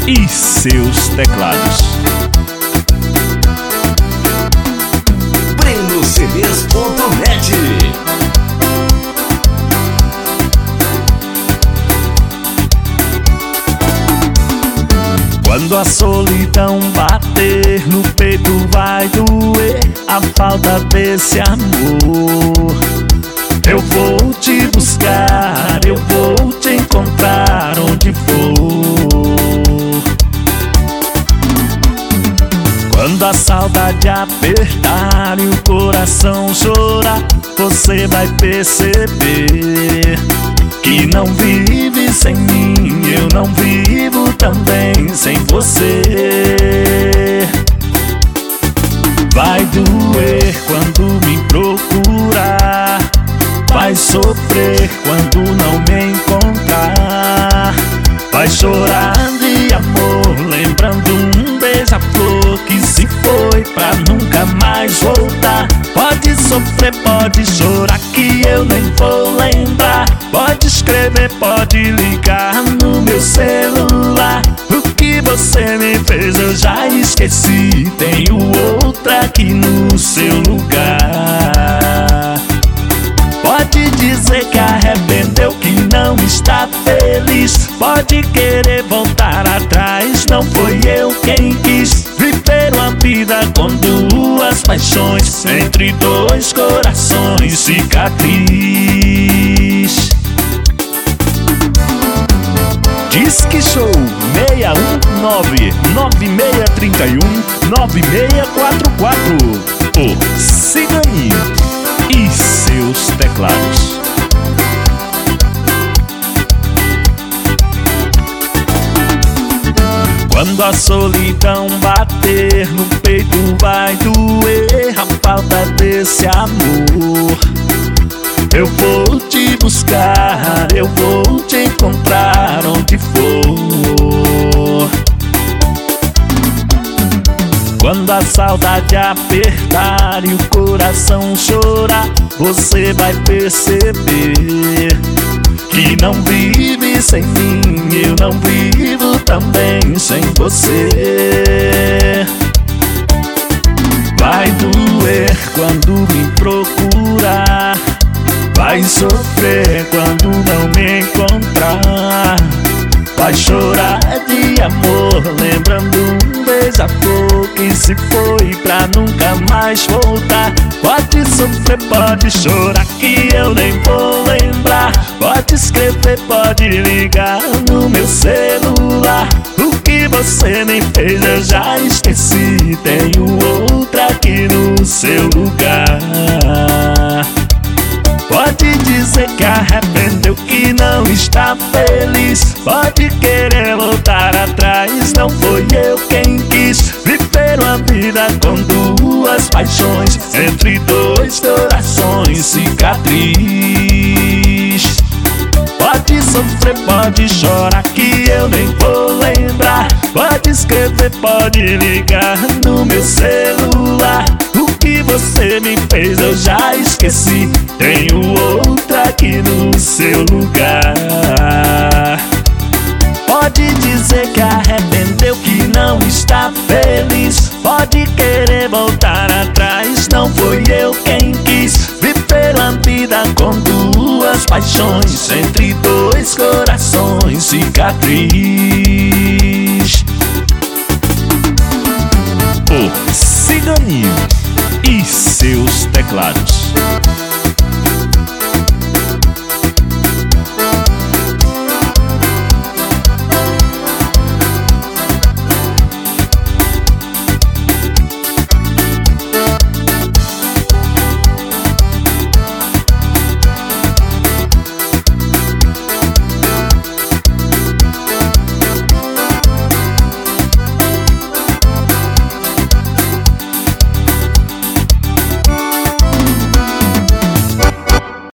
e seus teclados. BrenoCDs.net. Quando a solidão bater no peito vai doer a falta desse amor. Eu vou te buscar, eu vou te encontrar onde for. Quando a saudade apertar e o coração chorar, você vai perceber que não vive sem mim, eu não vivo também sem você. Vai doer quando me procurar, vai sofrer quando não me encontrar, vai chorar de amor lembrando um beija-flor que se foi pra nunca mais voltar. Pode sofrer, pode chorar que eu nem vou lembrar. Pode escrever, pode ligar no meu celular. O que você me fez eu já esqueci, tenho outra aqui no seu lugar. Pode dizer que arrependeu, que não está feliz. Pode querer voltar atrás, não foi eu quem quis viver uma vida com duas paixões, entre dois corações, cicatriz. Disque Show 619-9631-9644. O Ciganinho e seus teclados. Quando a solidão bater no peito vai doer a falta desse amor. Eu vou te buscar, eu vou te encontrar onde for. Quando a saudade apertar e o coração chorar, você vai perceber que não vive sem mim, eu não vivo também sem você. Vai doer quando me procurar, vai sofrer quando não me encontrar, vai chorar de amor lembrando um beija-flor que se foi pra nunca mais voltar. Pode sofrer, pode chorar que eu nem vou lembrar. Pode escrever, pode ligar no meu celular. O que você me fez eu já esqueci, tenho outra aqui no seu lugar. Pode dizer que arrependeu, que não está feliz. Pode querer voltar atrás, não foi eu quem quis viver uma vida com duas paixões, entre dois corações, cicatriz. Pode sofrer, pode chorar que eu nem vou lembrar. Pode escrever, pode ligar no meu celular. O que você me fez eu já esqueci, tenho outra aqui no seu lugar. Pode dizer que arrependeu, que não está feliz. Pode querer voltar atrás, não foi eu quem quis viver uma vida com duas paixões, entre dois corações, cicatriz. O Ciganinho e seus teclados.